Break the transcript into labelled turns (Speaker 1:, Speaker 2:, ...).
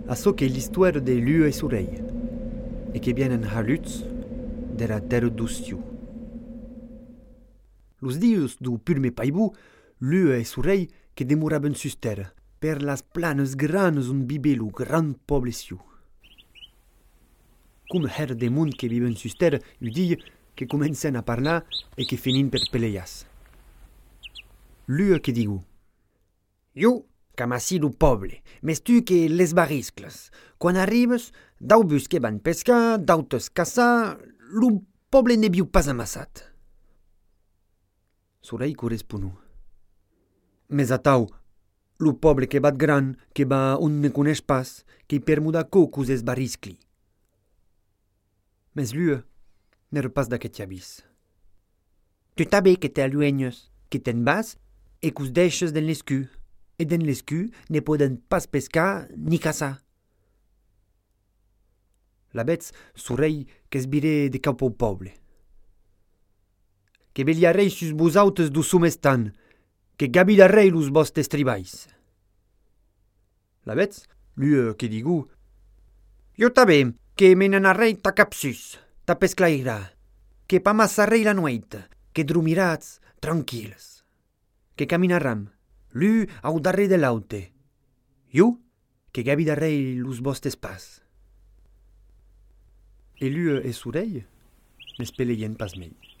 Speaker 1: Açò qu'est l'histoire de Lua e Surei, e che vienen haluts de la terra d'Ustiu. Los dios du purme paibu, Lua e Surei che demoraben sus terra, per las planes granes un bibelu gran poble siu. Come her de mund che viven sus terra, udie che comencen a parlar e che finin per peleias. Lua che digu:
Speaker 2: Io, camasi du poble, mes tu che les bariscles. Quan arribes, dau bus que van pescar, dautes caçar, lu poble ne viu pas amassat.
Speaker 1: Surei corresponu. Mais atau, lo poble che bat gran, che va on ne coneix pas, che per muda cocus es bariscli. Mais Lua n'era pas d'aquest avis.
Speaker 2: Tu tabe que te aluenyes, que te'n vas, e cus deixes den l'escu, e den l'escu ne poden pas pescar ni caçar.
Speaker 1: La vez Surei qu'esbirè de cap au poble. Que veliarei sus vosautes du sumestan, que gabidarei los vostres tribais. La vez, Lua que digu:
Speaker 2: Io tabe que me n'anarrei ta capsus, ta pesclaira, que pamassarrei la nueit, que drumirats tranquils.
Speaker 1: Que caminaram, Lua au darrer de l'aute. Io, que gabidarei los vostres pas. E Lua e Surei n'espeleien pas mei.